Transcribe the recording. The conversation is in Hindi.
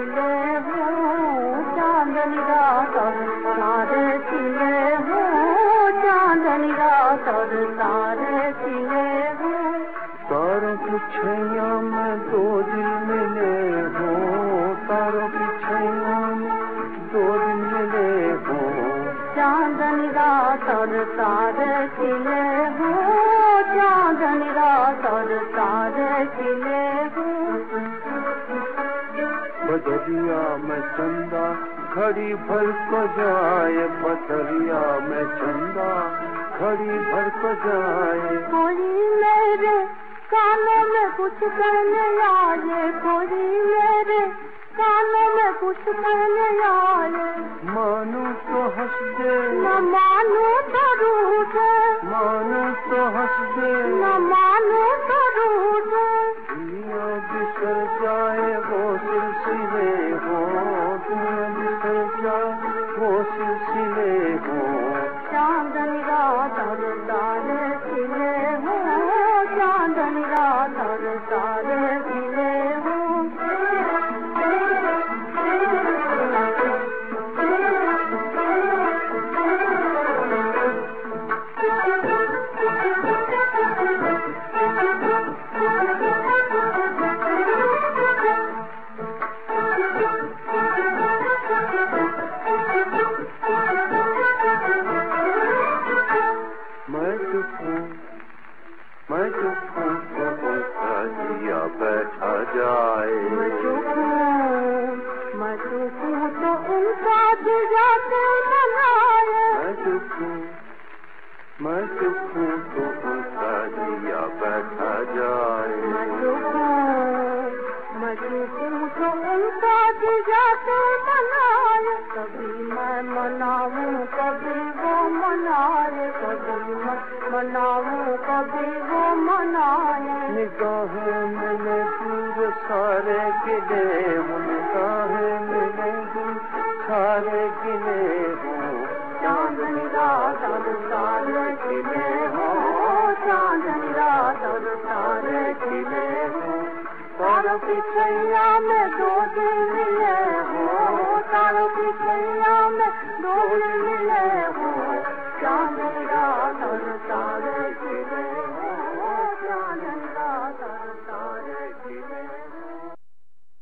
खिले हूँ चांदनी रात और तारे खिले हूँ चांदनी रात और तारे खिले हूँ। तारों की छैया में दो दिल मिले हो, तारों की छैया में दो दिल मिले हो। चांदनी रात और तारे खिले हो, चांदनी रात और तारे खिले हो। बदरिया में चंदा घड़ी भर को जाए, बदरिया में चंदा घड़ी भर को जाए। कोई मेरे कानों में कुछ कहने आए, कोई मेरे कानों में कुछ कहने आए। मानू तो हंस दे, न मानू तो रूठे, मानू तो हंस दे, न मानू तो रूठे। दुनिया बिसर जाए वो सिलसिले हो, दुनिया बिसर जाए वो सिलसिले हो। चांदनी रात और तारे खिले हो, चांदनी रात और तारे खिले हो। मैं चुप हूँ तो उसका जिया बैठा जाए। मैं चुप हूँ तो उनका जिया बनाए। मैं चुप हूँ तो उसका जिया बैठा जाए। मैं चुप हूँ तो उनका जिया बनाए। कभी मैं मनाऊं कभी वो मनाए, कभी मैं मनाऊं कभी वो मनाए। निगाहें मिले दूर सारे गिले हो, निगाहें मिले दूर सारे गिले हो। चांदनी रात और तारे खिले हो, चांदनी रात और तारे खिले हो। तारों की छैया में दो दिल